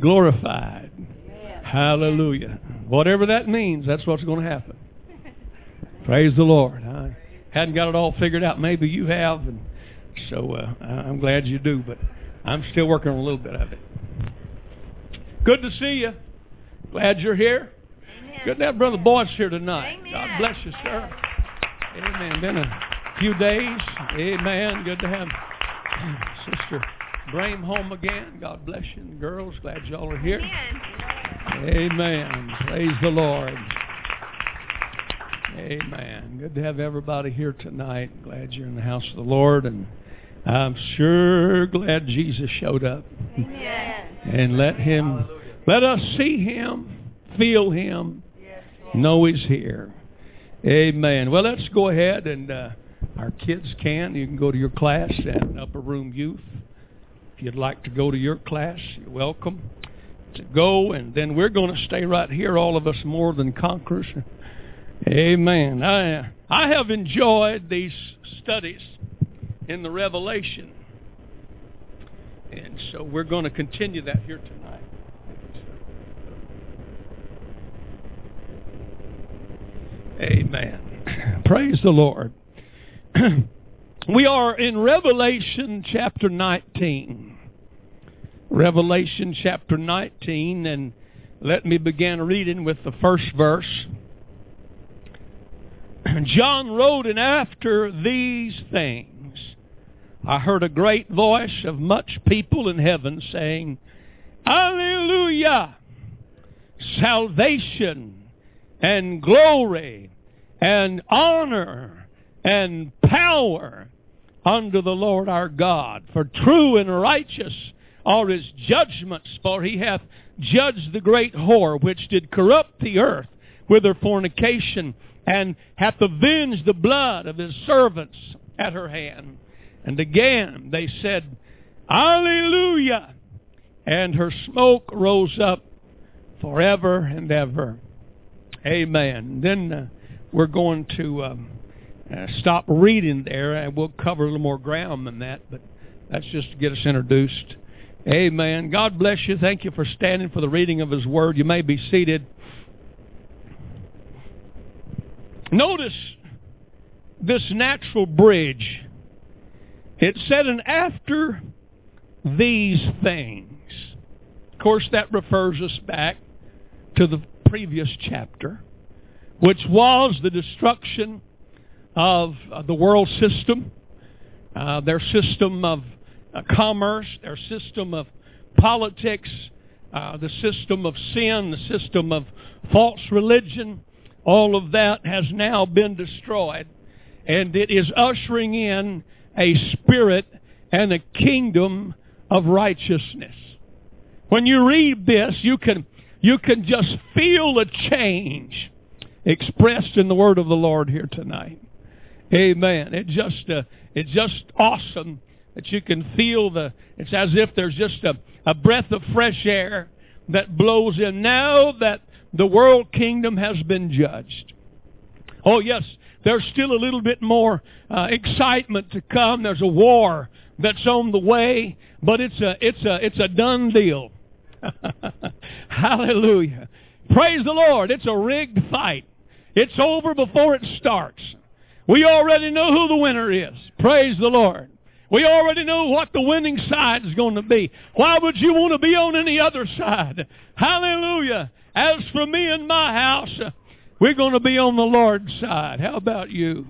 glorified. Hallelujah. Whatever that means, that's what's going to happen. Praise the Lord. I hadn't got it all figured out. Maybe you have, and so I'm glad you do, but I'm still working on a little bit of it. Good to see you. Glad you're here. Amen. Good to have Brother Boyce here tonight. Amen. God bless you, sir. Amen. Been a few days. Amen. Good to have Sister Brame home again. God bless you. And the girls, glad y'all are here. Amen. Amen. Praise the Lord. Amen. Good to have everybody here tonight. Glad you're in the house of the Lord, and I'm sure glad Jesus showed up. Amen. And let us see Him, feel Him, know He's here. Amen. Well, let's go ahead, and our kids you can go to your class at Upper Room Youth. If you'd like to go to your class, you're welcome to go, and then we're going to stay right here, all of us more than conquerors. Amen. I have enjoyed these studies in the Revelation, and so we're going to continue that here tonight. Amen. Praise the Lord. We are in Revelation chapter 19. Revelation chapter 19, and let me begin reading with the first verse. John wrote, "And after these things I heard a great voice of much people in heaven saying, Alleluia! Salvation and glory and honor and power unto the Lord our God. For true and righteous are His judgments, for He hath judged the great whore, which did corrupt the earth with her fornication, and hath avenged the blood of His servants at her hand. And again they said, Alleluia! And her smoke rose up forever and ever. Amen. Then we're going to stop reading there, and we'll cover a little more ground than that, but that's just to get us introduced. Amen. God bless you. Thank you for standing for the reading of His Word. You may be seated. Notice this natural bridge. It said, and after these things. Of course, that refers us back to the previous chapter, which was the destruction of the world system, their system of commerce, their system of politics, the system of sin, the system of false religion. All of that has now been destroyed, and it is ushering in a spirit and a kingdom of righteousness. When you read this, you can just feel a change expressed in the word of the Lord here tonight. Amen. It's just awesome that you can feel it's as if there's just a breath of fresh air that blows in now that the world kingdom has been judged. Oh yes, there's still a little bit more excitement to come. There's a war that's on the way, but it's a done deal. Hallelujah. Praise the Lord. It's a rigged fight. It's over before it starts. We already know who the winner is. Praise the Lord. We already know what the winning side is going to be. Why would you want to be on any other side? Hallelujah. As for me and my house, we're going to be on the Lord's side. How about you?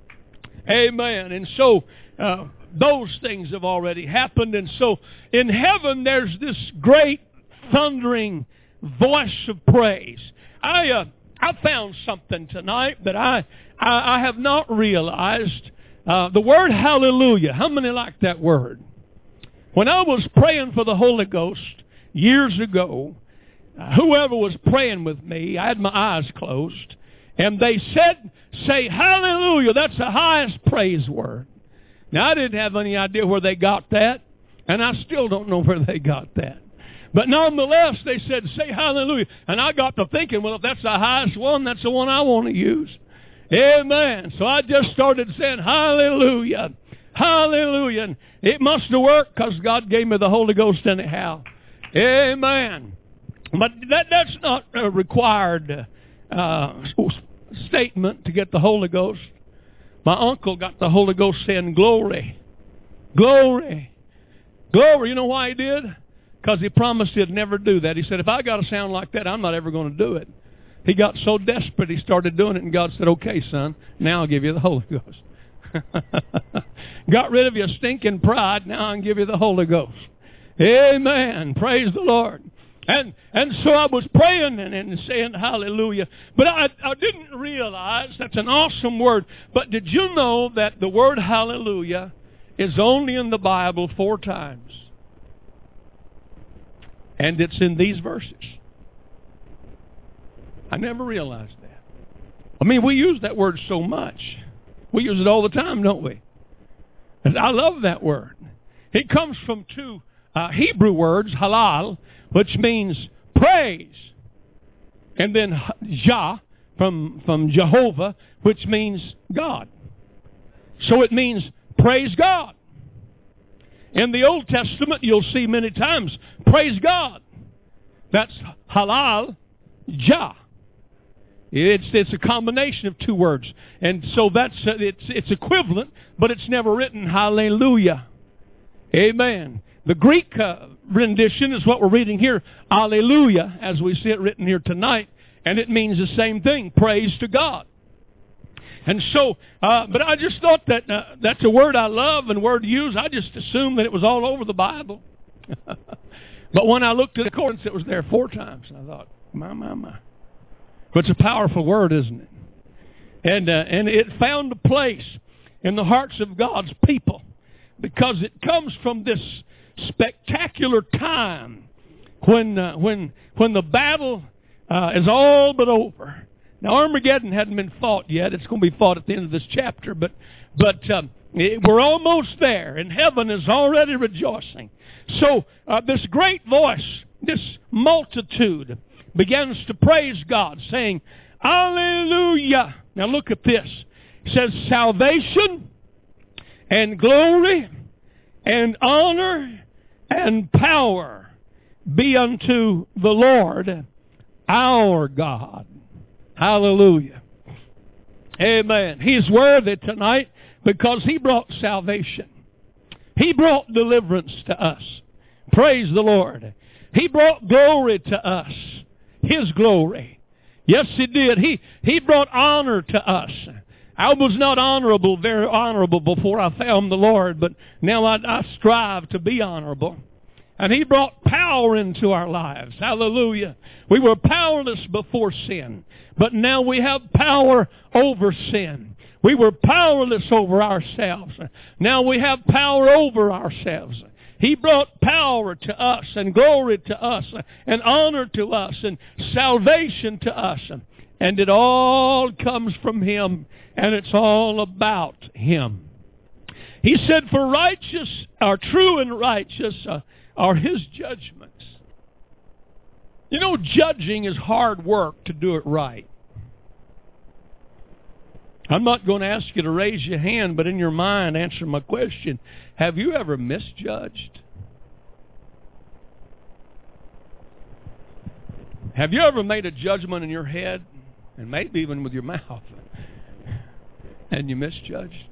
Amen. And so those things have already happened. And so in heaven there's this great thundering voice of praise. I found something tonight that I have not realized. The word hallelujah. How many like that word? When I was praying for the Holy Ghost years ago, whoever was praying with me, I had my eyes closed, and they said, say hallelujah. That's the highest praise word. Now, I didn't have any idea where they got that, and I still don't know where they got that. But nonetheless, they said, say hallelujah. And I got to thinking, well, if that's the highest one, that's the one I want to use. Amen. So I just started saying hallelujah. Hallelujah. And it must have worked because God gave me the Holy Ghost anyhow. Amen. But that's not a required statement to get the Holy Ghost. My uncle got the Holy Ghost saying, glory, glory, glory. You know why he did? Because he promised he'd never do that. He said, if I got to sound like that, I'm not ever going to do it. He got so desperate he started doing it, and God said, okay, son, now I'll give you the Holy Ghost. Got rid of your stinking pride, now I can give you the Holy Ghost. Amen. Praise the Lord. And so I was praying and saying hallelujah. But I didn't realize, that's an awesome word, but did you know that the word hallelujah is only in the Bible 4 times? And it's in these verses. I never realized that. I mean, we use that word so much. We use it all the time, don't we? And I love that word. It comes from 2 Hebrew words, halal, which means praise, and then Jah from Jehovah, which means God. So it means praise God. In the Old Testament, you'll see many times, praise God. That's halal, Jah. It's a combination of 2 words. And so it's equivalent, but it's never written hallelujah. Amen. The Greek rendition is what we're reading here, alleluia, as we see it written here tonight. And it means the same thing, praise to God. And so, but I just thought that that's a word I love and word to use. I just assumed that it was all over the Bible. But when I looked at the concordance, it was there 4 times. And I thought, my. But it's a powerful word, isn't it? And it found a place in the hearts of God's people because it comes from this spectacular time when the battle is all but over. Now, Armageddon hadn't been fought yet. It's going to be fought at the end of this chapter. But we're almost there, and heaven is already rejoicing. So this great voice, this multitude, begins to praise God, saying, Alleluia. Now look at this. It says, salvation and glory and honor and power be unto the Lord our God. Hallelujah. Amen. He's worthy tonight because He brought salvation. He brought deliverance to us. Praise the Lord. He brought glory to us. His glory. Yes, He did. He brought honor to us. I was not honorable, very honorable before I found the Lord, but now I strive to be honorable. And He brought power into our lives. Hallelujah. We were powerless before sin, but now we have power over sin. We were powerless over ourselves. Now we have power over ourselves. He brought power to us and glory to us and honor to us and salvation to us. And it all comes from Him, and it's all about Him. He said, for righteous, or true and righteous, are His judgments. You know, judging is hard work to do it right. I'm not going to ask you to raise your hand, but in your mind answer my question. Have you ever misjudged? Have you ever made a judgment in your head, and maybe even with your mouth, and you misjudged?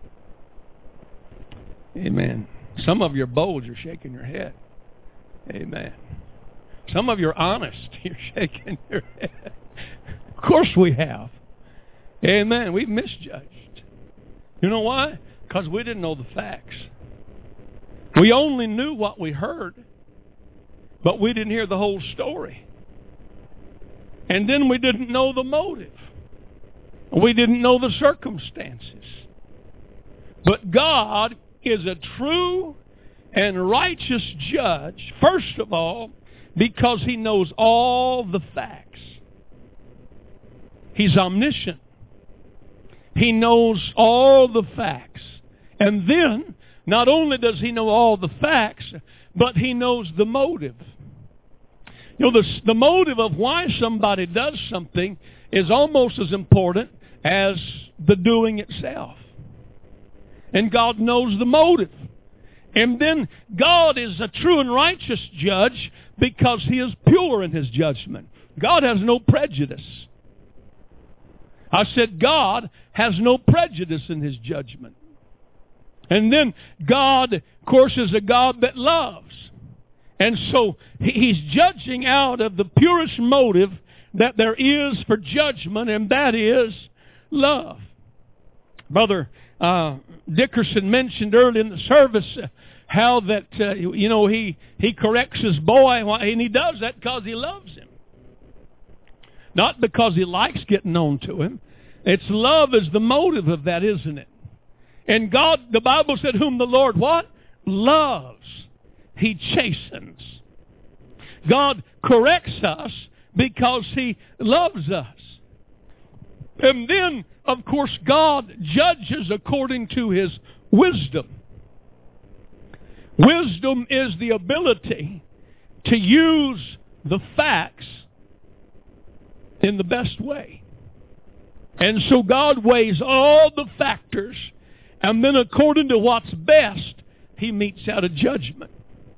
Amen. Some of you are bold, you're shaking your head. Amen. Some of you are honest, you're shaking your head. Of course we have. Amen. We've misjudged. You know why? Because we didn't know the facts. We only knew what we heard, but we didn't hear the whole story. And then we didn't know the motive. We didn't know the circumstances. But God is a true and righteous judge, first of all, because He knows all the facts. He's omniscient. He knows all the facts. And then, not only does He know all the facts, but He knows the motive. You know, the motive of why somebody does something is almost as important as the doing itself. And God knows the motive. And then God is a true and righteous judge Because He is pure in His judgment. God has no prejudice. I said God has no prejudice in His judgment. And then God, of course, is a God that loves. And so He's judging out of the purest motive that there is for judgment, and that is love. Brother Dickerson mentioned early in the service how that, he corrects his boy, and he does that because he loves him. Not because he likes getting on to him. It's love is the motive of that, isn't it? And God, the Bible said, whom the Lord what? Loves. He chastens. God corrects us because He loves us. And then, of course, God judges according to His wisdom. Wisdom is the ability to use the facts in the best way. And so God weighs all the factors, and then according to what's best, He metes out a judgment.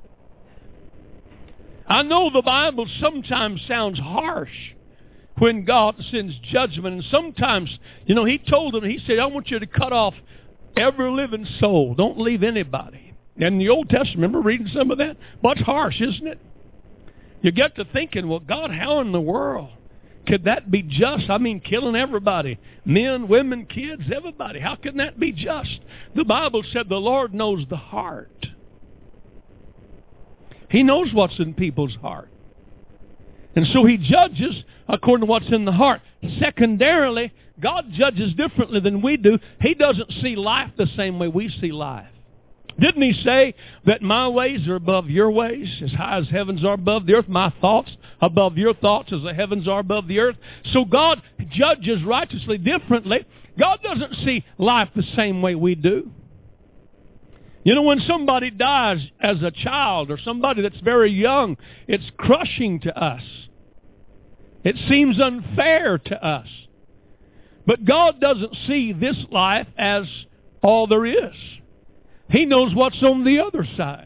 I know the Bible sometimes sounds harsh when God sends judgment. And sometimes, He told them, He said, I want you to cut off every living soul. Don't leave anybody. And in the Old Testament, remember reading some of that? Well, it's harsh, isn't it? You get to thinking, well, God, how in the world could that be just? I mean, killing everybody. Men, women, kids, everybody. How can that be just? The Bible said the Lord knows the heart. He knows what's in people's heart. And so He judges according to what's in the heart. Secondarily, God judges differently than we do. He doesn't see life the same way we see life. Didn't He say that my ways are above your ways, as high as heavens are above the earth? My thoughts above your thoughts, as the heavens are above the earth. So God judges righteously differently. God doesn't see life the same way we do. When somebody dies as a child or somebody that's very young, it's crushing to us. It seems unfair to us. But God doesn't see this life as all there is. He knows what's on the other side.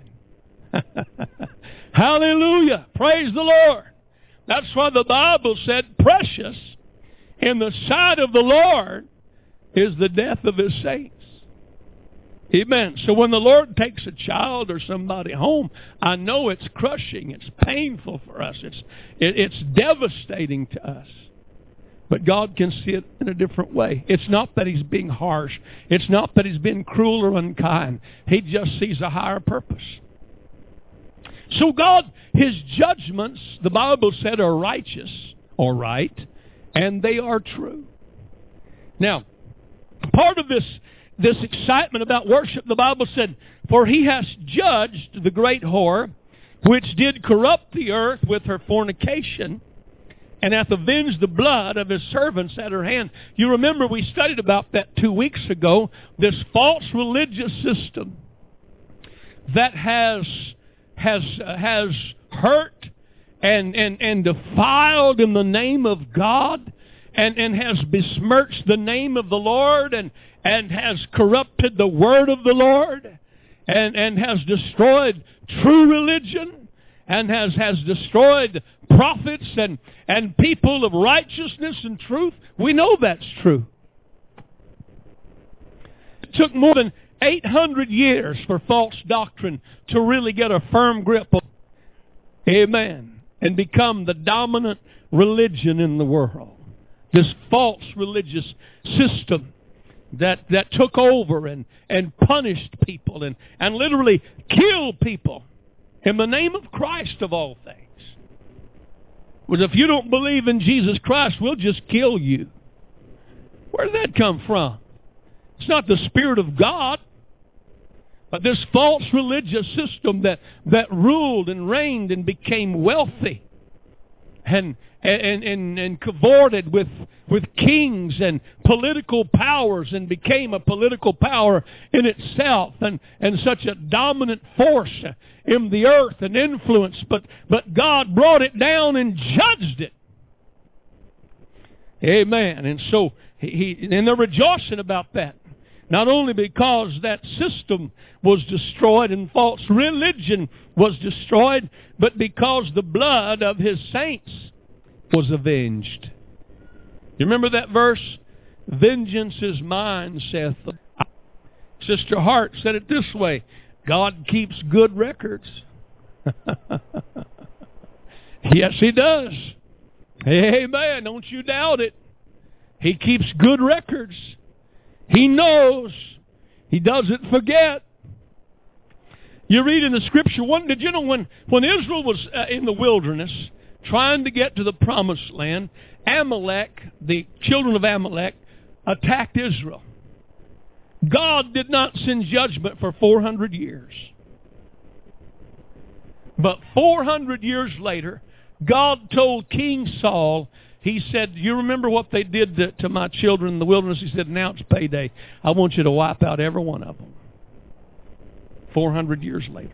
Hallelujah. Praise the Lord. That's why the Bible said, precious in the sight of the Lord is the death of His saints. Amen. So when the Lord takes a child or somebody home, I know it's crushing. It's painful for us. It's devastating to us. But God can see it in a different way. It's not that He's being harsh. It's not that He's being cruel or unkind. He just sees a higher purpose. So God, His judgments, the Bible said, are righteous or right, and they are true. Now, part of this excitement about worship, the Bible said, for He has judged the great whore, which did corrupt the earth with her fornication, and hath avenged the blood of His servants at her hand. You remember we studied about that 2 weeks ago, this false religious system that has hurt and defiled in the name of God, and has besmirched the name of the Lord, and has corrupted the word of the Lord, and has destroyed true religion, and has destroyed prophets and people of righteousness and truth. We know that's true. It took more than 800 years for false doctrine to really get a firm grip on, amen, and become the dominant religion in the world. This false religious system that took over and punished people and literally killed people in the name of Christ of all things. Was if you don't believe in Jesus Christ, we'll just kill you. Where did that come from? It's not the Spirit of God, but this false religious system that ruled and reigned and became wealthy and cavorted with kings and political powers and became a political power in itself and such a dominant force in the earth and influence. But God brought it down and judged it. Amen. And so and they're rejoicing about that. Not only because that system was destroyed and false religion was destroyed, but because the blood of His saints was avenged. You remember that verse? Vengeance is mine, saith the Lord. Sister Hart said it this way: God keeps good records. Yes, He does. Amen. Don't you doubt it. He keeps good records. He knows. He doesn't forget. You read in the Scripture, did you know when Israel was in the wilderness trying to get to the Promised Land, Amalek, the children of Amalek, attacked Israel. God did not send judgment for 400 years. But 400 years later, God told King Saul, He said, you remember what they did to my children in the wilderness? He said, now it's payday. I want you to wipe out every one of them. 400 years later.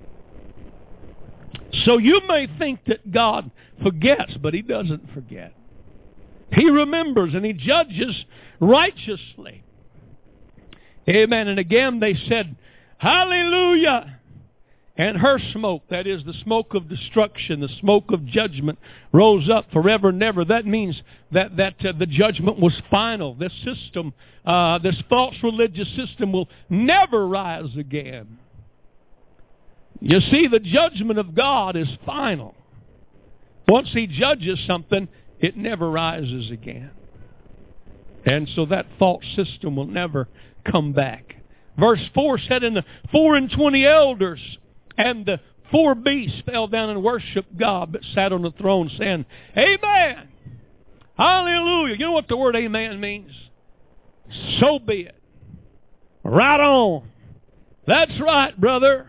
So you may think that God forgets, but He doesn't forget. He remembers and He judges righteously. Amen. And again they said, hallelujah. And her smoke, that is the smoke of destruction, the smoke of judgment, rose up forever and ever. That means that the judgment was final. This system, this false religious system will never rise again. You see, the judgment of God is final. Once He judges something, it never rises again. And so that false system will never come back. Verse 4 said, and the 24 elders and the 4 beasts fell down and worshiped God that sat on the throne, saying, Amen. Hallelujah. You know what the word amen means? So be it. Right on. That's right, brother.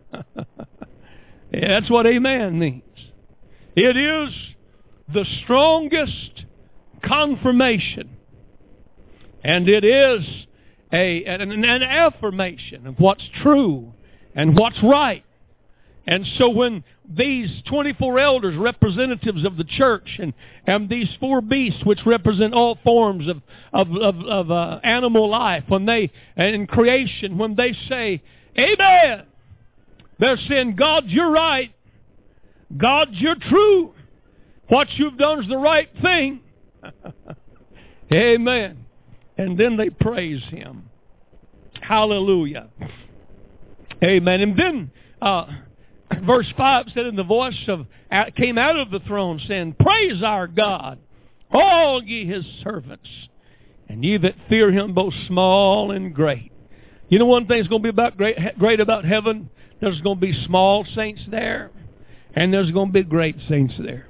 Yeah, that's what amen means. It is the strongest confirmation. And it is an affirmation of what's true and what's right. And so when these 24 elders, representatives of the church, and these 4 beasts, which represent all forms of animal life, when they, in creation, when they say, Amen, they're saying, God, you're right. God, you're true. What you've done is the right thing. Amen. And then they praise Him. Hallelujah. Amen. And then verse 5 said, and the voice came out of the throne, saying, Praise our God, all ye His servants, and ye that fear Him, both small and great. You know one thing that's going to be great about heaven? There's going to be small saints there, and there's going to be great saints there.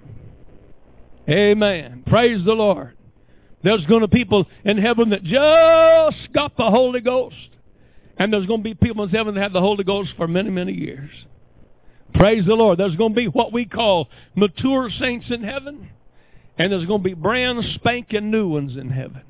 Amen. Praise the Lord. There's going to be people in heaven that just got the Holy Ghost. And there's going to be people in heaven that have the Holy Ghost for many, many years. Praise the Lord. There's going to be what we call mature saints in heaven. And there's going to be brand spanking new ones in heaven.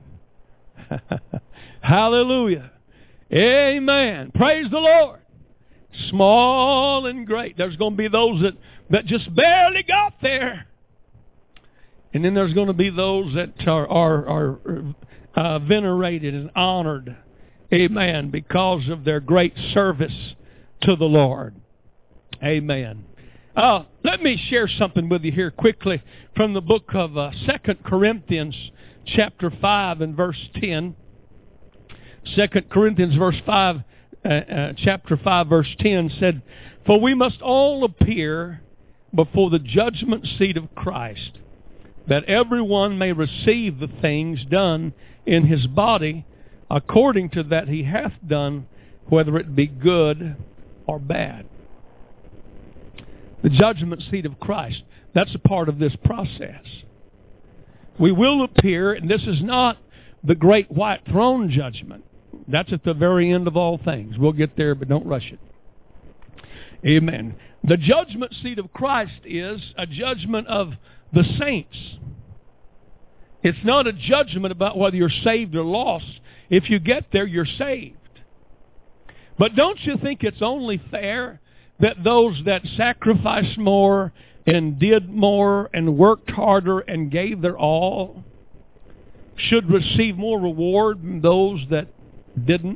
Hallelujah. Amen. Praise the Lord. Small and great. There's going to be those that just barely got there. And then there's going to be those that are venerated and honored. Amen. Because of their great service to the Lord. Amen. Let me share something with you here quickly from the book of 2 Corinthians chapter 5 and verse 10. 2 Corinthians chapter 5 verse 10 said, For we must all appear before the judgment seat of Christ, that everyone may receive the things done in his body according to that he hath done, whether it be good or bad. The judgment seat of Christ, that's a part of this process. We will appear, and this is not the great white throne judgment. That's at the very end of all things. We'll get there, but don't rush it. Amen. The judgment seat of Christ is a judgment of the saints. It's not a judgment about whether you're saved or lost. If you get there, you're saved. But don't you think it's only fair that those that sacrificed more and did more and worked harder and gave their all should receive more reward than those that didn't?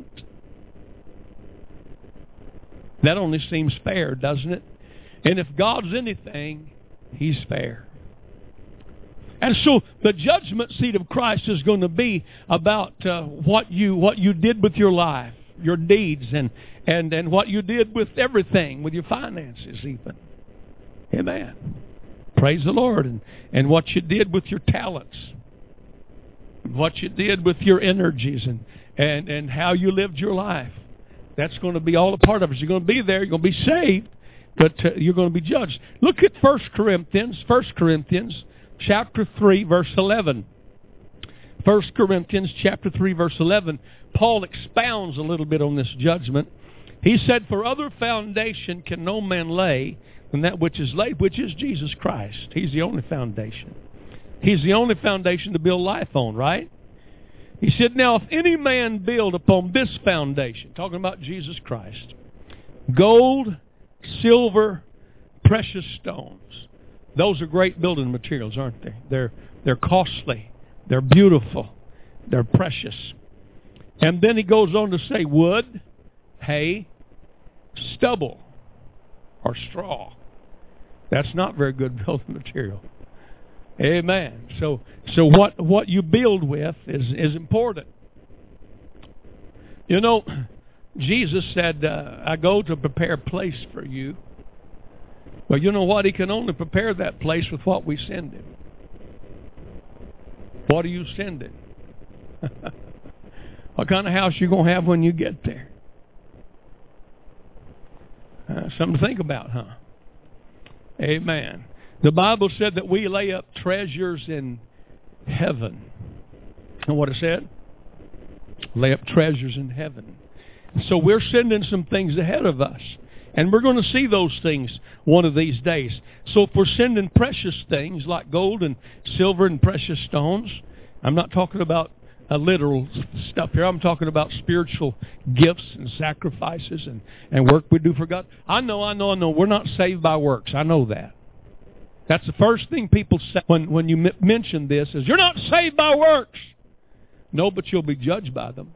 That only seems fair, doesn't it? And if God's anything, He's fair. And so the judgment seat of Christ is going to be about what you did with your life, your deeds, and what you did with everything, with your finances even. Amen. Praise the Lord. And what you did with your talents, what you did with your energies, and how you lived your life. That's going to be all a part of it. You're going to be there. You're going to be saved, but you're going to be judged. Look at 1 Corinthians chapter 3, verse 11. 1 Corinthians chapter 3, verse 11. Paul expounds a little bit on this judgment. He said, "For other foundation can no man lay than that which is laid, which is Jesus Christ." He's the only foundation. He's the only foundation to build life on, right? He said, "Now if any man build upon this foundation," talking about Jesus Christ, "gold, silver, precious stones." Those are great building materials, aren't they? They're costly. They're beautiful. They're precious. And then he goes on to say wood, hay, stubble, or straw. That's not very good building material. Amen. So what you build with is important. You know, Jesus said, "I go to prepare a place for you." Well, you know what? He can only prepare that place with what we send him. What are you sending? What kind of house you going to have when you get there? Something to think about, huh? Amen. The Bible said that we lay up treasures in heaven. And what it said? Lay up treasures in heaven. So we're sending some things ahead of us. And we're going to see those things one of these days. So if we're sending precious things like gold and silver and precious stones, I'm not talking about literal stuff here. I'm talking about spiritual gifts and sacrifices and work we do for God. I know. We're not saved by works. I know that. That's the first thing people say when you mention this is, "You're not saved by works." No, but you'll be judged by them.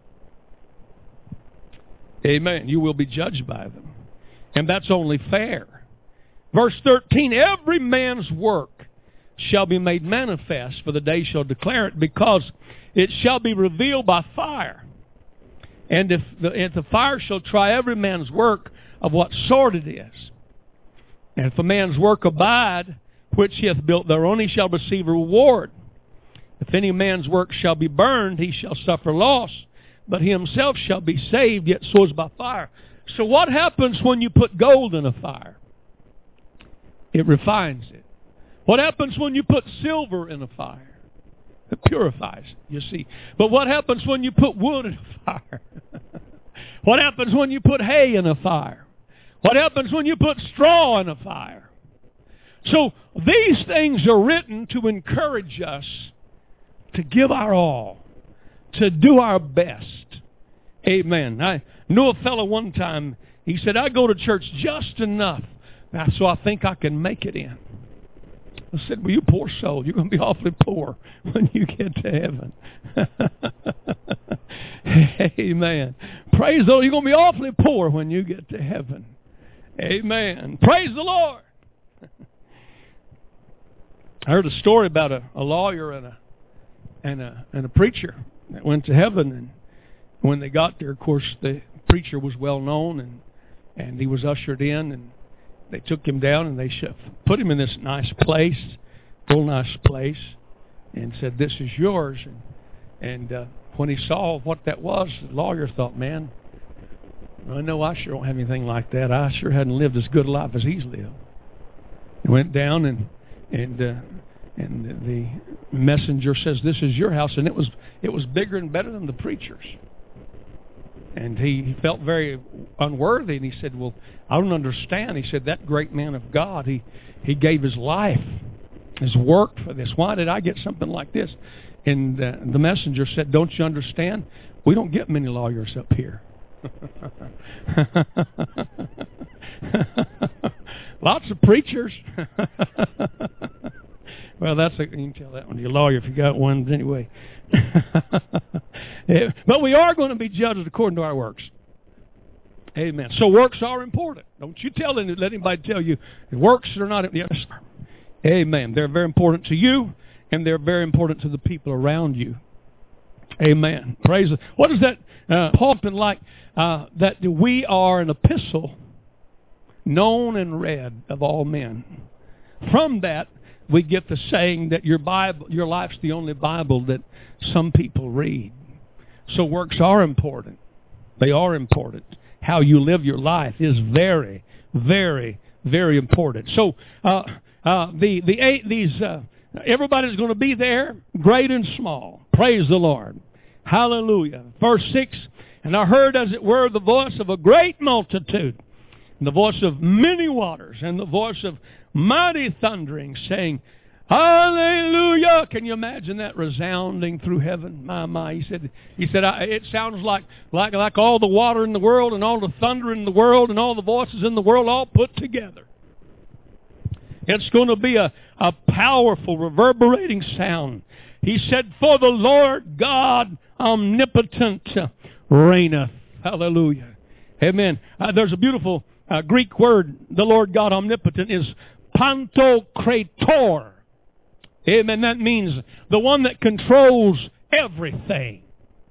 Amen. You will be judged by them. And that's only fair. Verse 13, "Every man's work shall be made manifest, for the day shall declare it, because it shall be revealed by fire. And if the fire shall try every man's work of what sort it is. And if a man's work abide, which he hath built thereon, he shall receive a reward. If any man's work shall be burned, he shall suffer loss, but he himself shall be saved, yet so is by fire." So what happens when you put gold in a fire? It refines it. What happens when you put silver in a fire? It purifies it, you see. But what happens when you put wood in a fire? What happens when you put hay in a fire? What happens when you put straw in a fire? So these things are written to encourage us to give our all, to do our best. Amen. I knew a fellow one time, he said, "I go to church just enough, so I think I can make it in." I said, "Well, you poor soul, you're going to be awfully poor when you get to heaven." Amen. Praise the Lord. You're going to be awfully poor when you get to heaven. Amen. Praise the Lord. I heard a story about a lawyer and a preacher that went to heaven, and when they got there, of course, the preacher was well known, and he was ushered in, and they took him down, and they put him in this nice place, real nice place, and said, "This is yours." And when he saw what that was, the lawyer thought, "Man, I know I sure don't have anything like that. I sure hadn't lived as good a life as he's lived." He went down, and the messenger says, "This is your house," and it was bigger and better than the preacher's. And he felt very unworthy, and he said, "Well, I don't understand." He said, "That great man of God, he gave his life, his work for this. Why did I get something like this?" And the messenger said, "Don't you understand? We don't get many lawyers up here." Lots of preachers. Well, you can tell that one to your lawyer if you got one. Anyway. But we are going to be judged according to our works. Amen. So works are important. Don't you let anybody tell you works are not. Yes, sir. Amen. They're very important to you, and they're very important to the people around you. Amen. Praise the. What is that? Paul's been like that we are an epistle known and read of all men. From that, we get the saying that your life's the only Bible that some people read. So works are important. They are important. How you live your life is very, very, very important. So everybody's going to be there, great and small. Praise the Lord. Hallelujah. Verse 6, and I heard as it were the voice of a great multitude, and the voice of many waters, and the voice of mighty thundering, saying, Hallelujah! Can you imagine that resounding through heaven? My. He said, it sounds like all the water in the world and all the thunder in the world and all the voices in the world all put together. It's going to be a powerful, reverberating sound. He said, For the Lord God omnipotent reigneth. Hallelujah. Amen. There's a beautiful Greek word, the Lord God omnipotent, is pantokrator. Amen. That means the one that controls everything.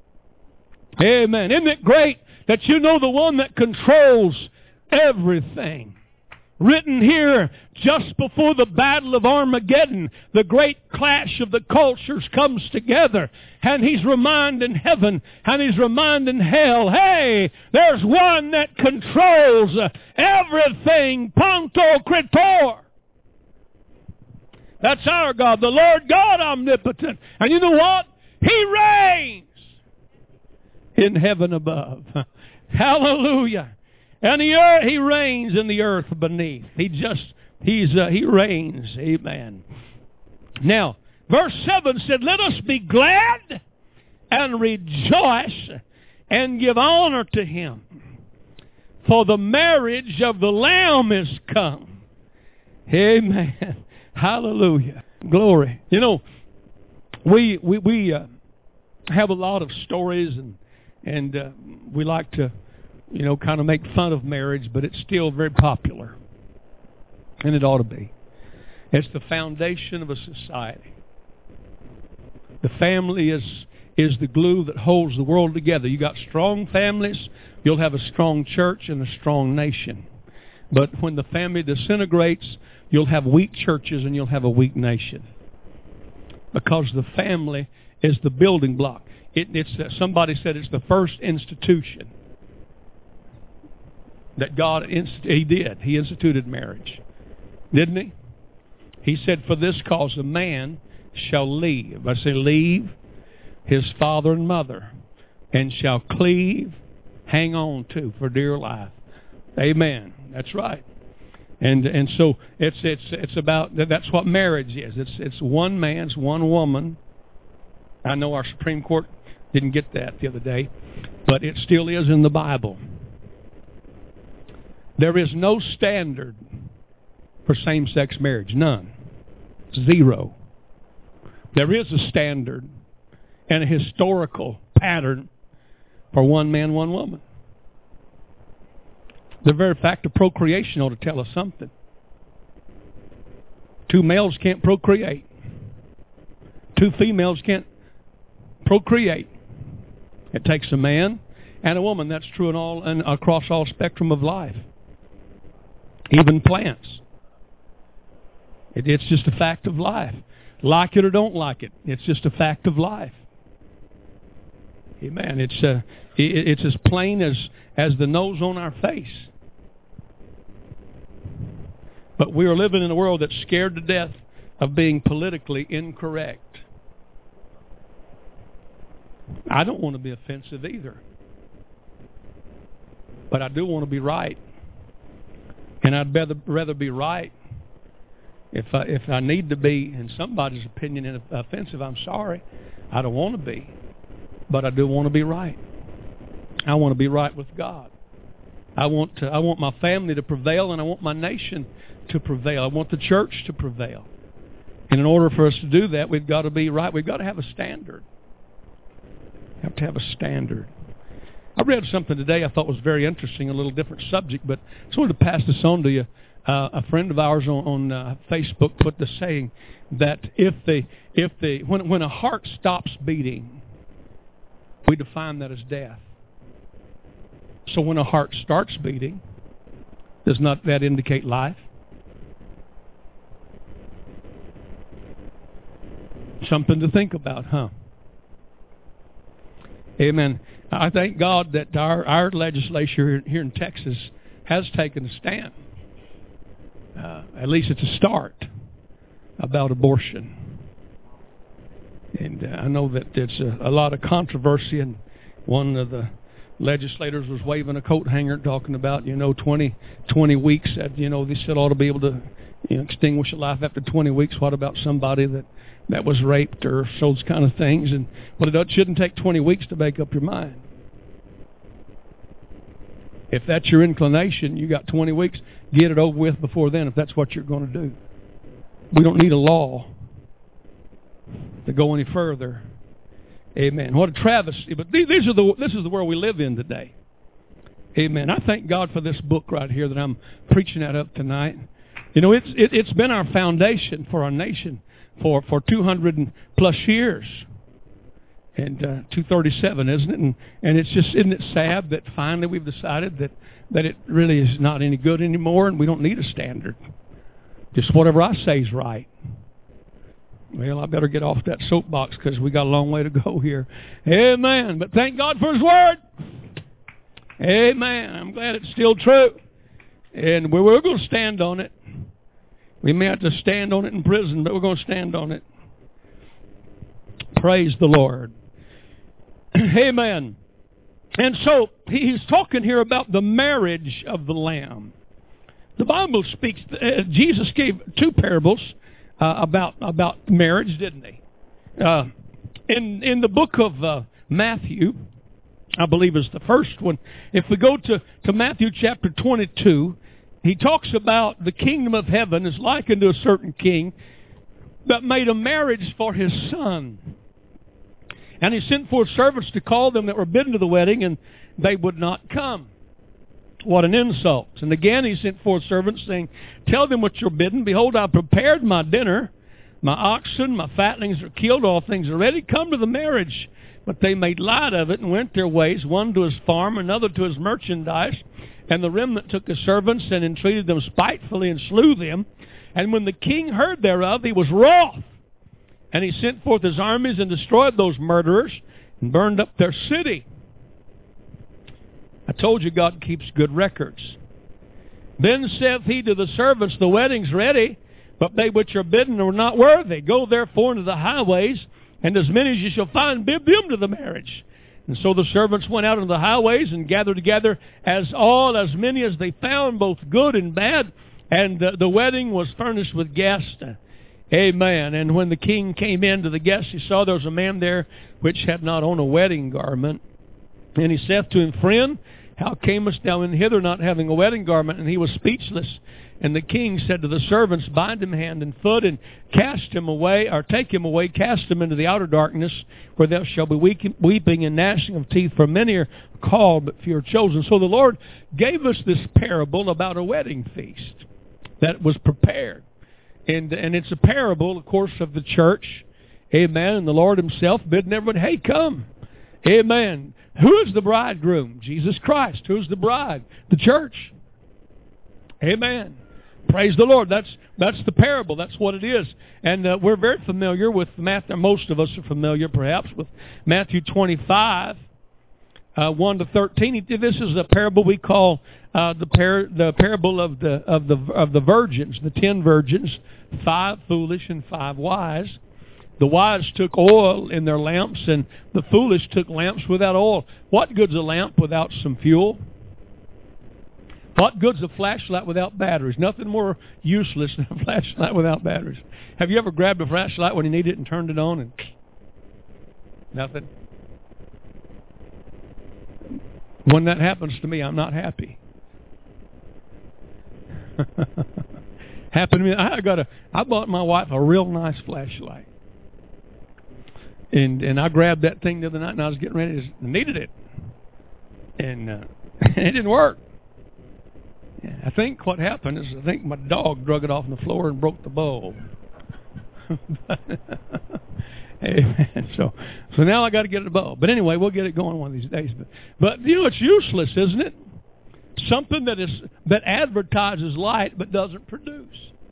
Amen. Isn't it great that you know the one that controls everything? Written here just before the Battle of Armageddon, the great clash of the cultures comes together, and he's reminding heaven and he's reminding hell, hey, there's one that controls everything, Pantokrator. That's our God, the Lord God omnipotent. And you know what? He reigns in heaven above. Hallelujah. And he reigns in the earth beneath. He reigns. Amen. Now, verse 7 said, Let us be glad and rejoice and give honor to him. For the marriage of the Lamb is come. Amen. Hallelujah. Glory. You know, we have a lot of stories and we like to, kind of make fun of marriage, but it's still very popular. And it ought to be. It's the foundation of a society. The family is the glue that holds the world together. You got strong families, you'll have a strong church and a strong nation. But when the family disintegrates, you'll have weak churches and you'll have a weak nation. Because the family is the building block. Somebody said it's the first institution that God He did. He instituted marriage. Didn't he? He said, For this cause a man shall leave. I say leave his father and mother, and shall cleave, hang on to for dear life. Amen. That's right. And so it's about, that's what marriage is. It's one man's one woman. I know our Supreme Court didn't get that the other day, but it still is in the Bible. There is no standard for same-sex marriage. None. Zero. There is a standard and a historical pattern for one man, one woman. The very fact of procreation ought to tell us something. Two males can't procreate. Two females can't procreate. It takes a man and a woman. That's true in across all spectrum of life. Even plants. It's just a fact of life. Like it or don't like it. It's just a fact of life. Amen. It's as plain as the nose on our face. But we are living in a world that's scared to death of being politically incorrect. I don't want to be offensive either. But I do want to be right. And I'd rather be right. If I need to be, in somebody's opinion, offensive, I'm sorry. I don't want to be. But I do want to be right. I want to be right with God. I want my family to prevail, and I want my nation to prevail. I want the church to prevail. And in order for us to do that, we've got to be right. We've got to have a standard. You have to have a standard. I read something today I thought was very interesting, a little different subject, but I just wanted to pass this on to you. A friend of ours on Facebook put the saying that when a heart stops beating, we define that as death. So when a heart starts beating, does not that indicate life? Something to think about, huh? Amen. I thank God that our legislature here in Texas has taken a stand. At least it's a start about abortion. And I know that there's a lot of controversy, and one of the legislators was waving a coat hanger talking about, 20 weeks. That, they said ought to be able to extinguish a life after 20 weeks. What about somebody that was raped or those kind of things? And but it shouldn't take 20 weeks to make up your mind. If that's your inclination, you got 20 weeks. Get it over with before then if that's what you're going to do. We don't need a law to go any further. Amen. What a travesty. But this is the world we live in today. Amen. I thank God for this book right here that I'm preaching out of tonight. It's been our foundation for our nation for 200 plus years. And 237, isn't it? And it's just, isn't it sad that finally we've decided that it really is not any good anymore, and we don't need a standard. Just whatever I say is right. Well, I better get off that soapbox because we got a long way to go here. Amen. But thank God for His Word. Amen. I'm glad it's still true. And we're going to stand on it. We may have to stand on it in prison, but we're going to stand on it. Praise the Lord. Amen. And so he's talking here about the marriage of the Lamb. The Bible speaks. Jesus gave two parables about marriage, didn't he? In the book of Matthew, I believe is the first one. If we go to Matthew chapter 22, he talks about the kingdom of heaven is likened to a certain king that made a marriage for his son. And he sent forth servants to call them that were bidden to the wedding, and they would not come. What an insult. And again he sent forth servants, saying, tell them what you're bidden. Behold, I prepared my dinner. My oxen, my fatlings are killed. All things are ready. Come to the marriage. But they made light of it and went their ways, one to his farm, another to his merchandise. And the remnant took his servants and entreated them spitefully and slew them. And when the king heard thereof, he was wroth. And he sent forth his armies and destroyed those murderers and burned up their city. I told you God keeps good records. Then saith he to the servants, the wedding's ready, but they which are bidden are not worthy. Go therefore into the highways, and as many as you shall find, bid them to the marriage. And so the servants went out into the highways and gathered together as many as they found, both good and bad. And the wedding was furnished with guests. Amen. And when the king came in to the guests, he saw there was a man there which had not on a wedding garment. And he saith to him, Friend, how camest thou in hither not having a wedding garment? And he was speechless. And the king said to the servants, Bind him hand and foot, and cast him away, or take him away, cast him into the outer darkness, where there shall be weeping and gnashing of teeth, for many are called, but few are chosen. So the Lord gave us this parable about a wedding feast that was prepared. And it's a parable, of course, of the church. Amen. And the Lord himself bidding everybody, hey, come. Amen. Who is the bridegroom? Jesus Christ. Who's the bride? The church. Amen. Praise the Lord. That's the parable. That's what it is. And we're very familiar with Matthew. Most of us are familiar, perhaps, with Matthew 25, 1 to 13. This is a parable we call the parable of the virgins, the 10 virgins, 5 foolish and 5 wise. The wise took oil in their lamps, and the foolish took lamps without oil. What good's a lamp without some fuel? What good's a flashlight without batteries? Nothing more useless than a flashlight without batteries. Have you ever grabbed a flashlight when you need it and turned it on and nothing? When that happens to me, I'm not happy. Happened to me. I bought my wife a real nice flashlight. And I grabbed that thing the other night, and I was getting ready to needed it. And it didn't work. Yeah, I think what happened is I think my dog drug it off on the floor and broke the bulb. Amen. So now I got to get it a bulb. But anyway, we'll get it going one of these days. But you know, it's useless, isn't it? Something that advertises light but doesn't produce.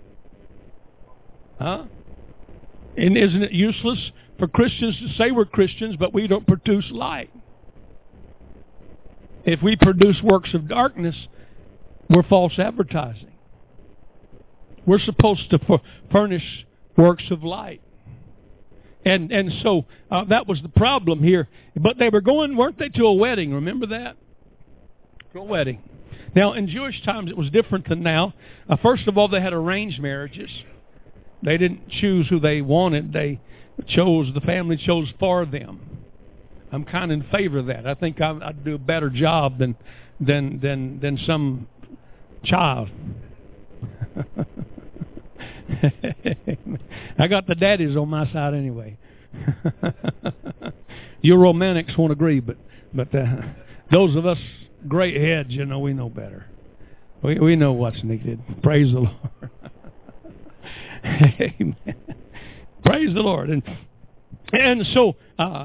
Huh? And isn't it useless for Christians to say we're Christians, but we don't produce light? If we produce works of darkness, we're false advertising. We're supposed to furnish works of light. And so that was the problem here. But they were going, weren't they, to a wedding? Remember that? To a wedding. Now, in Jewish times, it was different than now. First of all, they had arranged marriages. They didn't choose who they wanted. The family chose for them. I'm kind of in favor of that. I think I'd do a better job than some child. I got the daddies on my side anyway. You romantics won't agree, but those of us great heads, you know, we know better. We know what's needed. Praise the Lord. Amen. Praise the Lord. And so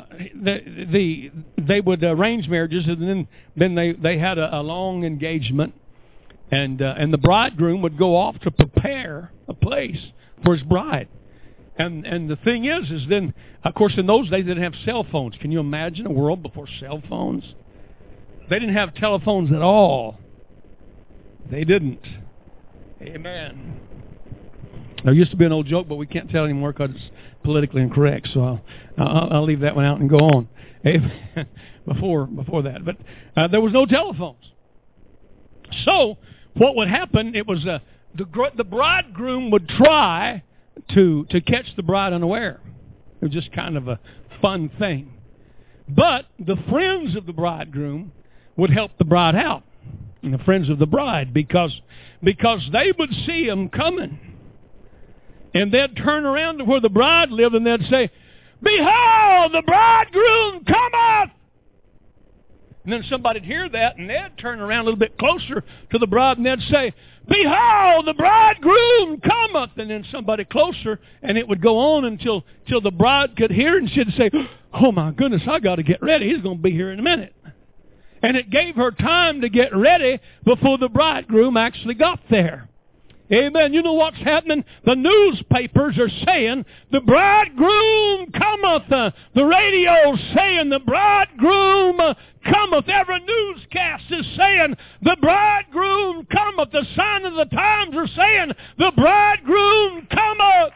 they would arrange marriages, and then they had a long engagement, and the bridegroom would go off to prepare a place for his bride. And the thing is then, of course, in those days they didn't have cell phones. Can you imagine a world before cell phones? They didn't have telephones at all. They didn't. Amen. There used to be an old joke, but we can't tell anymore because it's politically incorrect. So I'll leave that one out and go on. Amen. Before that, but there was no telephones. So what would happen? It was the bridegroom would try to catch the bride unaware. It was just kind of a fun thing. But the friends of the bridegroom would help the bride out, and the friends of the bride, because they would see him coming. And they'd turn around to where the bride lived, and they'd say, "Behold, the bridegroom cometh!" And then somebody'd hear that, and they'd turn around a little bit closer to the bride, and they'd say, "Behold, the bridegroom cometh!" And then somebody closer, and it would go on until the bride could hear, and she'd say, "Oh my goodness, I got to get ready. He's going to be here in a minute." And it gave her time to get ready before the bridegroom actually got there. Amen. You know what's happening? The newspapers are saying, "The bridegroom cometh." The radio's saying, "The bridegroom cometh." Every newscast is saying, "The bridegroom cometh." The sign of the times are saying, "The bridegroom cometh."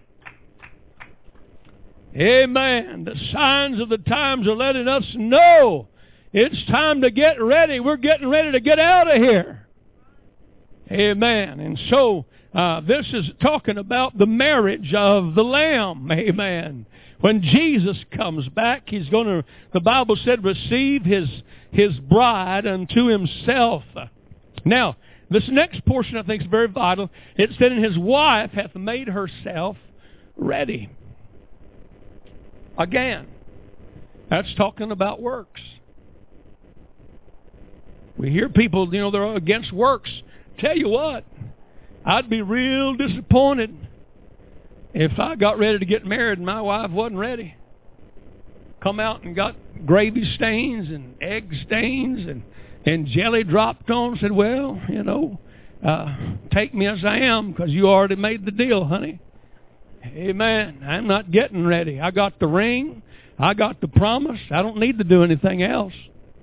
Amen. The signs of the times are letting us know it's time to get ready. We're getting ready to get out of here. Amen. And so this is talking about the marriage of the Lamb. Amen. When Jesus comes back, He's going to, the Bible said, receive His bride unto Himself. Now, this next portion I think is very vital. It said, "And His wife hath made herself ready." Again, that's talking about works. We hear people, they're against works. Tell you what, I'd be real disappointed if I got ready to get married and my wife wasn't ready. Come out and got gravy stains and egg stains and jelly dropped on. Said, "Well, take me as I am because you already made the deal, honey." Amen. I'm not getting ready. I got the ring. I got the promise. I don't need to do anything else.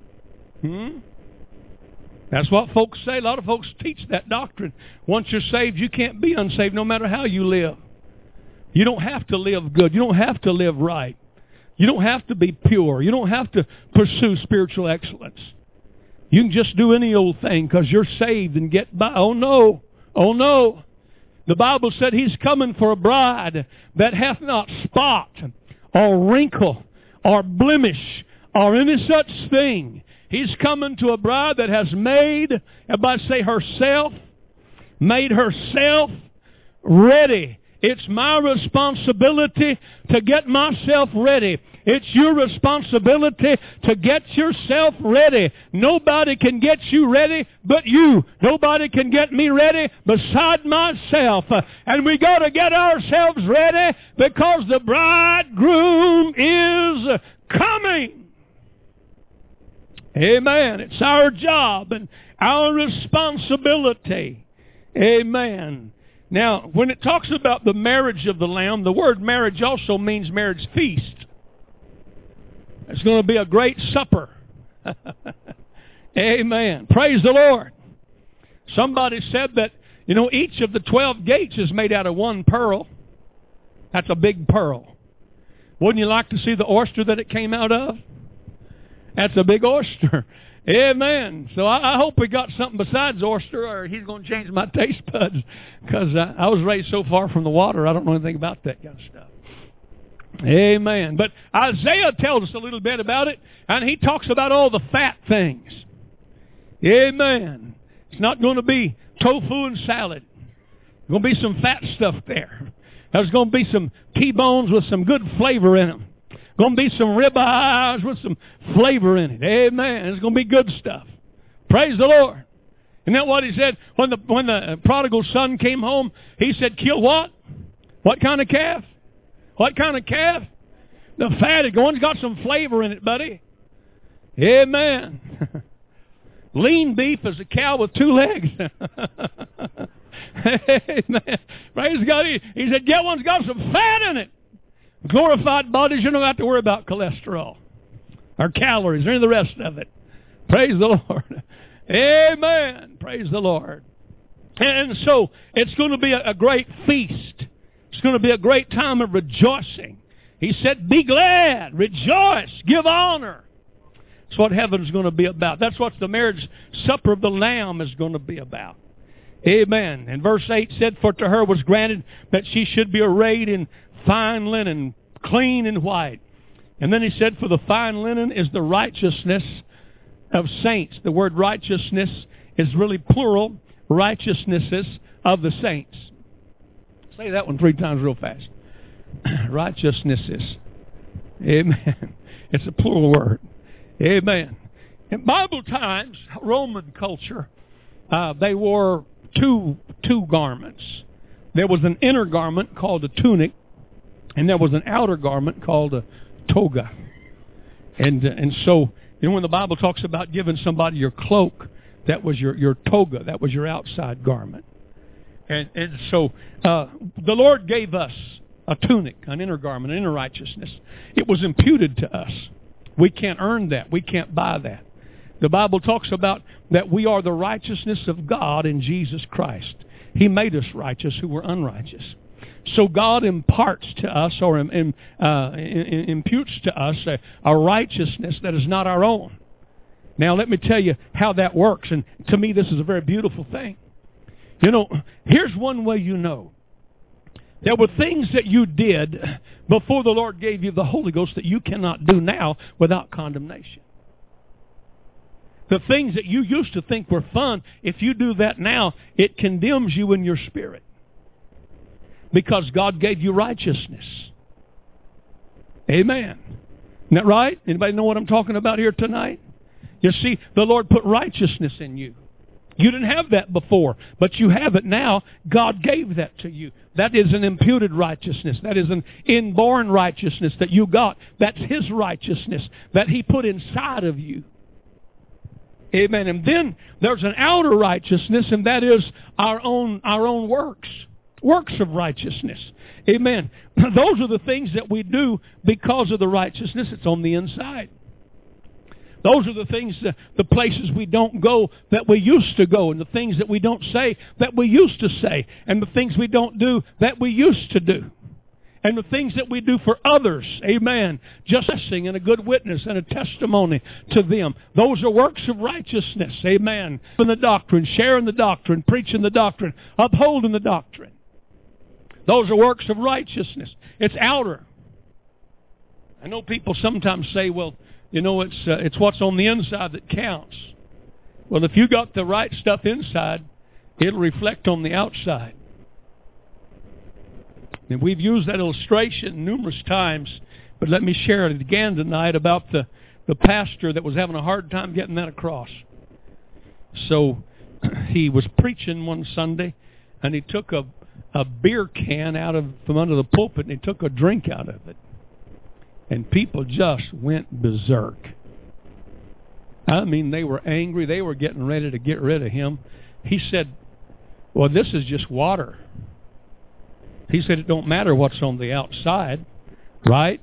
That's what folks say. A lot of folks teach that doctrine. Once you're saved, you can't be unsaved no matter how you live. You don't have to live good. You don't have to live right. You don't have to be pure. You don't have to pursue spiritual excellence. You can just do any old thing because you're saved and get by. Oh no. Oh no. The Bible said He's coming for a bride that hath not spot or wrinkle or blemish or any such thing. He's coming to a bride that has made, everybody say herself, made herself ready. It's my responsibility to get myself ready. It's your responsibility to get yourself ready. Nobody can get you ready but you. Nobody can get me ready beside myself. And we got to get ourselves ready because the bridegroom is coming. Amen. It's our job and our responsibility. Amen. Now, when it talks about the marriage of the Lamb, the word marriage also means marriage feast. It's going to be a great supper. Amen. Praise the Lord. Somebody said that, each of the 12 gates is made out of one pearl. That's a big pearl. Wouldn't you like to see the oyster that it came out of? That's a big oyster. Amen. So I hope we got something besides oyster, or he's going to change my taste buds, because I was raised so far from the water, I don't know anything about that kind of stuff. Amen. But Isaiah tells us a little bit about it, and he talks about all the fat things. Amen. It's not going to be tofu and salad. There's going to be some fat stuff there. There's going to be some T-bones with some good flavor in them. Going to be some ribeyes with some flavor in it. Amen. It's going to be good stuff. Praise the Lord. Isn't that what he said? When the prodigal son came home, he said, kill what? What kind of calf? What kind of calf? The fatted one's got some flavor in it, buddy. Amen. Lean beef is a cow with 2 legs. Amen. Praise God. He said, get one's got some fat in it. Glorified bodies, you don't have to worry about cholesterol or calories or any of the rest of it. Praise the Lord. Amen. Praise the Lord. And so it's going to be a great feast. It's going to be a great time of rejoicing. He said, be glad, rejoice, give honor. That's what heaven's going to be about. That's what the marriage supper of the Lamb is going to be about. Amen. And verse 8 said, for to her was granted that she should be arrayed in fine linen, clean and white. And then he said, for the fine linen is the righteousness of saints. The word righteousness is really plural, righteousnesses of the saints. Say that one 3 times real fast. Righteousnesses. Amen. It's a plural word. Amen. In Bible times, Roman culture, they wore two garments. There was an inner garment called a tunic, and there was an outer garment called a toga. And so, when the Bible talks about giving somebody your cloak, that was your toga. That was your outside garment. And so, the Lord gave us a tunic, an inner garment, an inner righteousness. It was imputed to us. We can't earn that. We can't buy that. The Bible talks about that we are the righteousness of God in Jesus Christ. He made us righteous who were unrighteous. So God imparts to us, or imputes to us, a righteousness that is not our own. Now let me tell you how that works, and to me this is a very beautiful thing. Here's one way you know. There were things that you did before the Lord gave you the Holy Ghost that you cannot do now without condemnation. The things that you used to think were fun, if you do that now, it condemns you in your spirit. Because God gave you righteousness. Amen. Isn't that right? Anybody know what I'm talking about here tonight? You see, the Lord put righteousness in you. You didn't have that before, but you have it now. God gave that to you. That is an imputed righteousness. That is an inborn righteousness that you got. That's His righteousness that He put inside of you. Amen. And then there's an outer righteousness, and that is our own works. Works of righteousness. Amen. Those are the things that we do because of the righteousness that's on the inside. Those are the things, the places we don't go that we used to go, and the things that we don't say that we used to say, and the things we don't do that we used to do, and the things that we do for others. Amen. Just sing and a good witness and a testimony to them. Those are works of righteousness. Amen. In the doctrine, sharing the doctrine, preaching the doctrine, upholding the doctrine. Those are works of righteousness. It's outer. I know people sometimes say, well, it's what's on the inside that counts. Well, if you got the right stuff inside, it'll reflect on the outside. And we've used that illustration numerous times, but let me share it again tonight about the pastor that was having a hard time getting that across. So he was preaching one Sunday, and he took a beer can from under the pulpit, and he took a drink out of it. And people just went berserk. I mean, they were angry. They were getting ready to get rid of him. He said, well, this is just water. He said, it don't matter what's on the outside, right?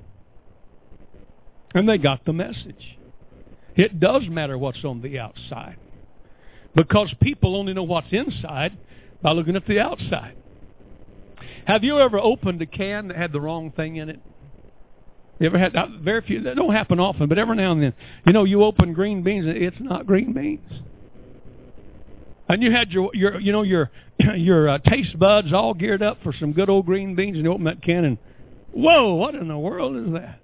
And they got the message. It does matter what's on the outside. Because people only know what's inside by looking at the outside. Have you ever opened a can that had the wrong thing in it? You ever had, very few, that don't happen often, but every now and then, you open green beans and it's not green beans. And you had your taste buds all geared up for some good old green beans, and you open that can and, whoa, what in the world is that?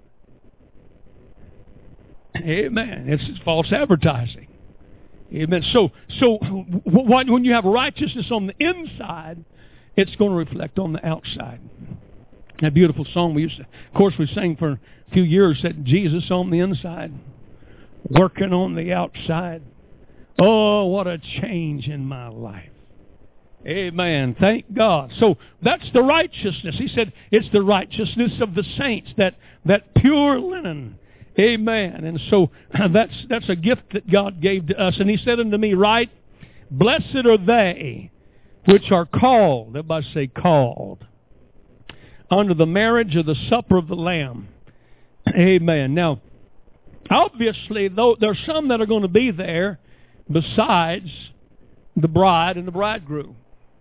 Amen. It's false advertising. Amen. So when you have righteousness on the inside, it's going to reflect on the outside. That beautiful song we sang for a few years, said Jesus on the inside, working on the outside. Oh, what a change in my life. Amen. Thank God. So that's the righteousness. He said it's the righteousness of the saints, that pure linen. Amen. And so that's a gift that God gave to us. And he said unto me, write, blessed are they which are called, everybody say called, unto the marriage of the supper of the Lamb. Amen. Now, obviously, though there's some that are going to be there besides the bride and the bridegroom.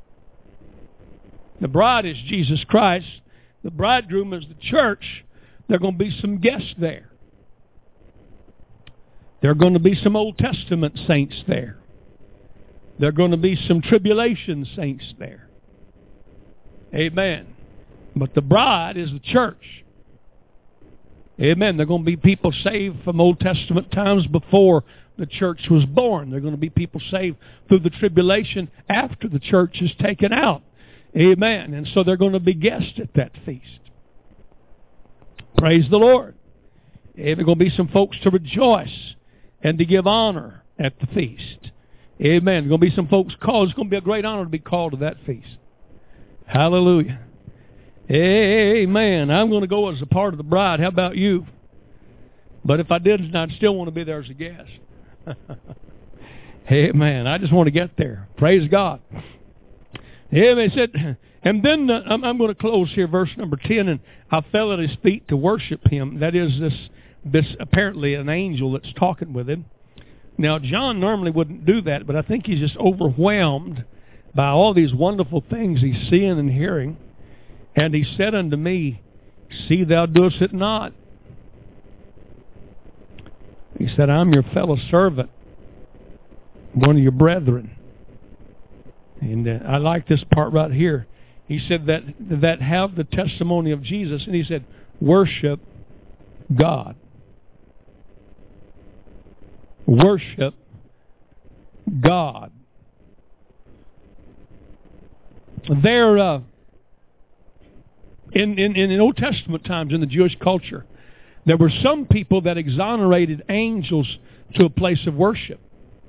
The bride is Jesus Christ. The bridegroom is the church. There are going to be some guests there. There are going to be some Old Testament saints there. There are going to be some tribulation saints there. Amen. But the bride is the church. Amen. There are going to be people saved from Old Testament times before the church was born. There are going to be people saved through the tribulation after the church is taken out. Amen. And so they're going to be guests at that feast. Praise the Lord. There are going to be some folks to rejoice and to give honor at the feast. Amen. There are going to be some folks called. It's going to be a great honor to be called to that feast. Hallelujah. Amen. I'm going to go as a part of the bride. How about you? But if I didn't, I'd still want to be there as a guest. Amen. I just want to get there. Praise God. Amen. He said, and then I'm going to close here, verse number 10. And I fell at his feet to worship him. That is this apparently an angel that's talking with him. Now, John normally wouldn't do that, but I think he's just overwhelmed by all these wonderful things he's seeing and hearing. And he said unto me, see thou doest it not. He said, I'm your fellow servant, one of your brethren. And I like this part right here. He said that have the testimony of Jesus. And he said, worship God. Worship God. There, in Old Testament times, in the Jewish culture, there were some people that exonerated angels to a place of worship.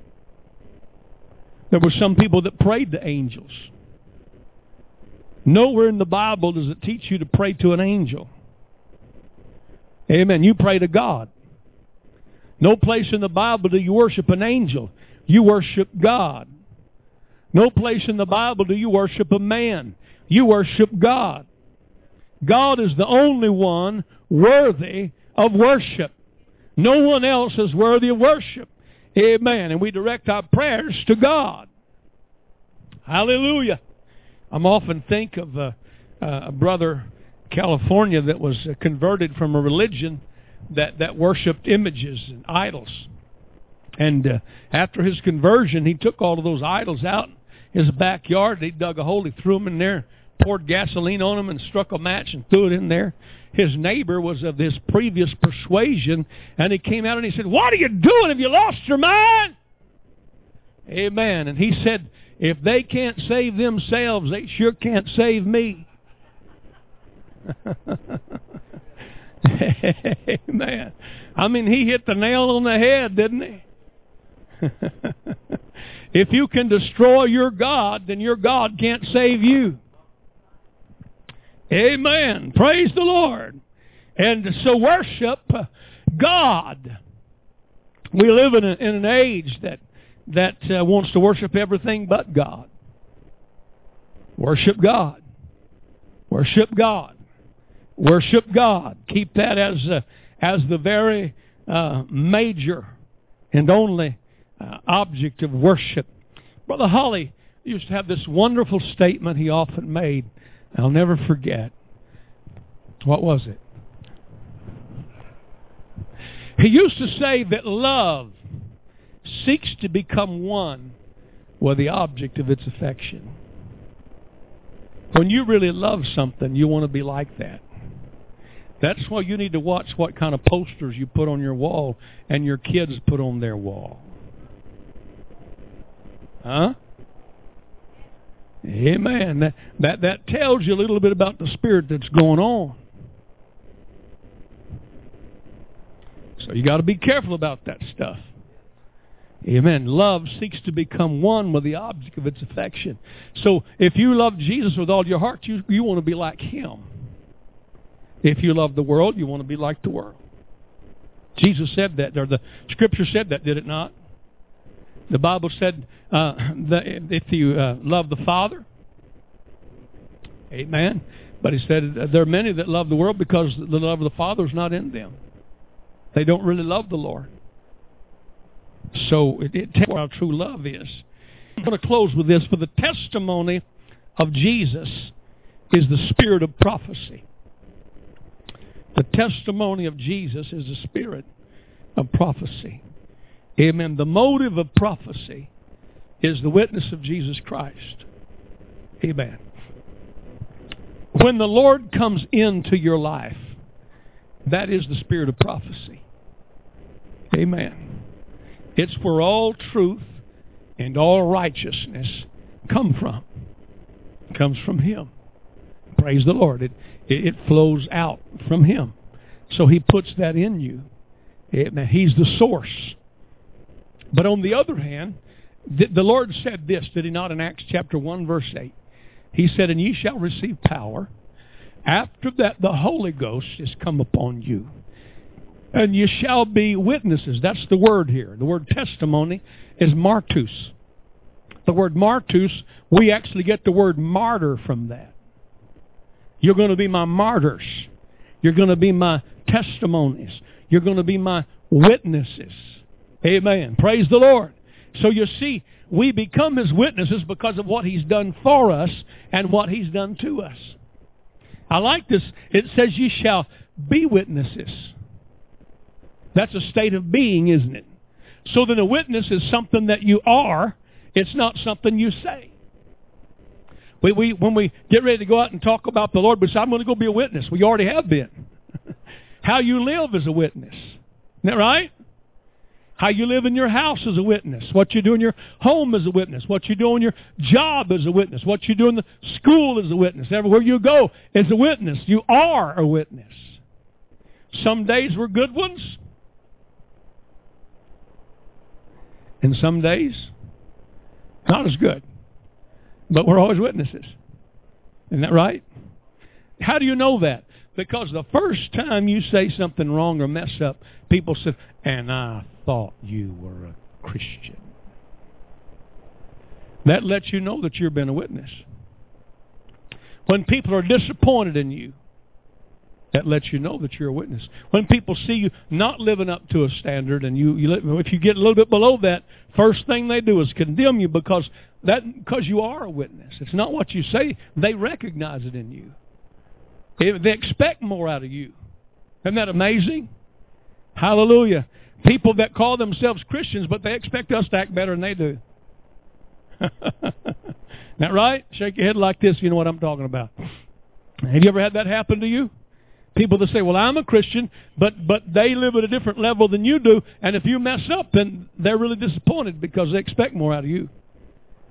There were some people that prayed to angels. Nowhere in the Bible does it teach you to pray to an angel. Amen. You pray to God. No place in the Bible do you worship an angel. You worship God. No place in the Bible do you worship a man. You worship God. God is the only one worthy of worship. No one else is worthy of worship. Amen. And we direct our prayers to God. Hallelujah. I'm often think of a brother in California that was converted from a religion that worshipped images and idols. And after his conversion, he took all of those idols out in his backyard. He dug a hole, he threw them in there, poured gasoline on them, and struck a match and threw it in there. His neighbor was of his previous persuasion, and he came out and he said, what are you doing? Have you lost your mind? Amen. And he said, if they can't save themselves, they sure can't save me. Amen. I mean, he hit the nail on the head, didn't he? If you can destroy your God, then your God can't save you. Amen. Praise the Lord. And so worship God. We live in an age that wants to worship everything but God. Worship God. Worship God. Worship God. Keep that as the very major and only object of worship. Brother Holly used to have this wonderful statement he often made. I'll never forget. What was it? He used to say that love seeks to become one with the object of its affection. When you really love something, you want to be like that. That's why you need to watch what kind of posters you put on your wall and your kids put on their wall. Huh? Amen. That tells you a little bit about the spirit that's going on. So you got to be careful about that stuff. Amen. Love seeks to become one with the object of its affection. So if you love Jesus with all your heart, you want to be like Him. If you love the world, you want to be like the world. Jesus said that, or the Scripture said that, did it not? The Bible said that if you love the Father, amen. But He said there are many that love the world because the love of the Father is not in them. They don't really love the Lord. So it tells what our true love is. I'm going to close with this. For the testimony of Jesus is the spirit of prophecy. The testimony of Jesus is the spirit of prophecy. Amen. The motive of prophecy is the witness of Jesus Christ. Amen. When the Lord comes into your life, that is the spirit of prophecy. Amen. It's where all truth and all righteousness come from. It comes from Him. Praise the Lord. It flows out from Him. So He puts that in you. Amen. He's the source. But on the other hand, the Lord said this, did He not, in Acts chapter 1, verse 8? He said, "And ye shall receive power. After that the Holy Ghost is come upon you. And ye shall be witnesses." That's the word here. The word testimony is martus. The word martus, we actually get the word martyr from that. You're going to be my martyrs. You're going to be my testimonies. You're going to be my witnesses. Amen. Praise the Lord. So you see, we become His witnesses because of what He's done for us and what He's done to us. I like this. It says ye shall be witnesses. That's a state of being, isn't it? So then a witness is something that you are. It's not something you say. When we get ready to go out and talk about the Lord, we say, I'm going to go be a witness. We already have been. How you live is a witness. Isn't that right? How you live in your house is a witness. What you do in your home is a witness. What you do in your job is a witness. What you do in the school is a witness. Everywhere you go is a witness. You are a witness. Some days were good ones. And some days, not as good. But we're always witnesses. Isn't that right? How do you know that? Because the first time you say something wrong or mess up, people say, "And I thought you were a Christian." That lets you know that you've been a witness. When people are disappointed in you, that lets you know that you're a witness. When people see you not living up to a standard, and if you get a little bit below that, first thing they do is condemn you because you are a witness. It's not what you say. They recognize it in you. They expect more out of you. Isn't that amazing? Hallelujah. People that call themselves Christians, but they expect us to act better than they do. Isn't that right? Shake your head like this if you know what I'm talking about. Have you ever had that happen to you? People that say, well, I'm a Christian, but they live at a different level than you do, and if you mess up, then they're really disappointed because they expect more out of you.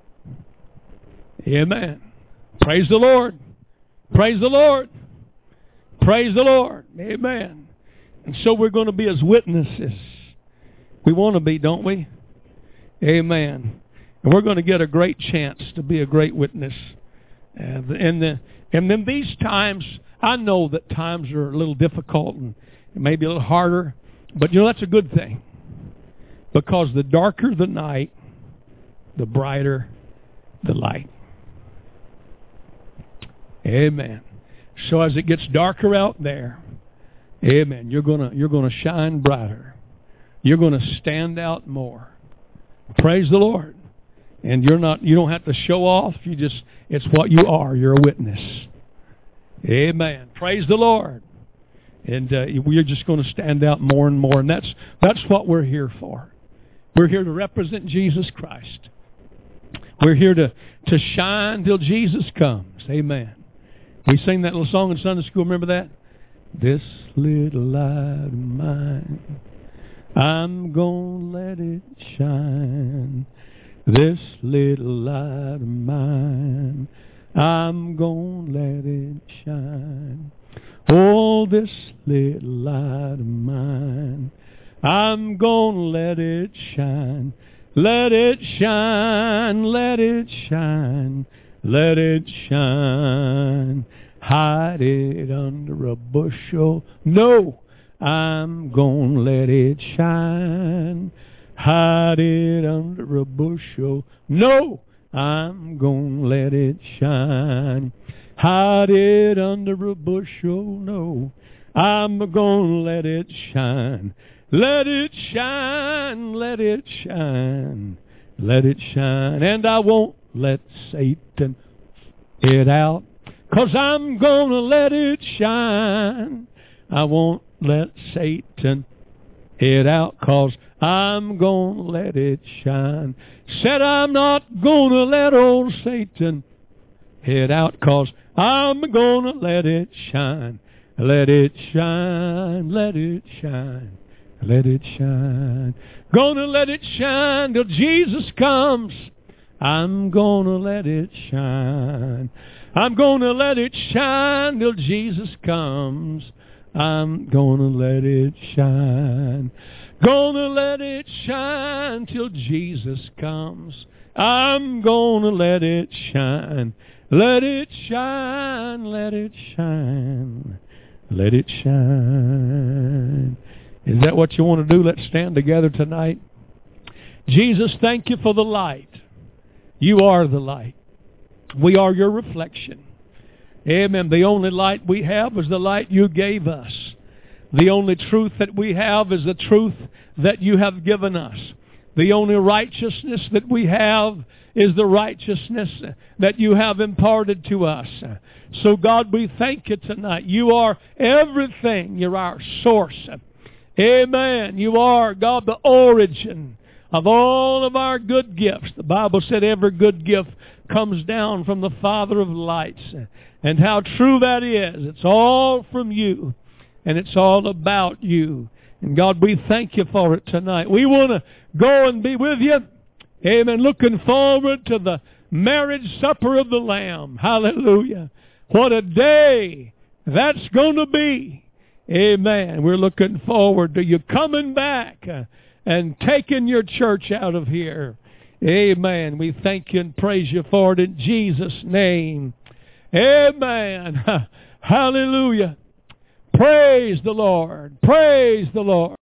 Amen. Praise the Lord. Praise the Lord. Praise the Lord. Amen. And so we're going to be as witnesses. We want to be, don't we? Amen. And we're going to get a great chance to be a great witness. And then these times, I know that times are a little difficult and maybe a little harder. But you know, that's a good thing. Because the darker the night, the brighter the light. Amen. So as it gets darker out there, amen, you're gonna shine brighter. You're gonna stand out more. Praise the Lord. And you don't have to show off. It's what you are. You're a witness. Amen. Praise the Lord. And we're just going to stand out more and more. And that's what we're here for. We're here to represent Jesus Christ. We're here to shine till Jesus comes. Amen. We sing that little song in Sunday school. Remember that? This little light of mine, I'm going to let it shine. This little light of mine, I'm going to let it shine. Oh, this little light of mine, I'm going to let it shine. Let it shine, let it shine, let it shine. Hide it under a bushel. No, I'm going to let it shine. Hide it under a bushel. No, I'm going to let it shine. Hide it under a bushel. No, I'm going to let it shine. Let it shine, let it shine, let it shine. And I won't let Satan it out, 'cause I'm going to let it shine. I won't let Satan it out, 'cause I'm going to let it shine. Said I'm not going to let old Satan it out, 'cause I'm going to let it shine. Let it shine, let it shine, let it shine. Gonna let it shine till Jesus comes. I'm gonna let it shine. I'm gonna let it shine till Jesus comes. I'm gonna let it shine. Gonna let it shine till Jesus comes. I'm gonna let it shine. Let it shine, let it shine, let it shine. Is that what you want to do? Let's stand together tonight. Jesus, thank you for the light. You are the light. We are your reflection. Amen. The only light we have is the light you gave us. The only truth that we have is the truth that you have given us. The only righteousness that we have is the righteousness that you have imparted to us. So God, we thank you tonight. You are everything. You're our source. Amen. You are, God, the origin of all of our good gifts. The Bible said every good gift comes down from the Father of lights. And how true that is. It's all from you. And it's all about you. And God, we thank you for it tonight. We want to go and be with you. Amen. Looking forward to the marriage supper of the Lamb. Hallelujah. What a day that's going to be. Amen. We're looking forward to you coming back and taking your church out of here. Amen. We thank you and praise you for it in Jesus' name. Amen. Hallelujah. Praise the Lord. Praise the Lord.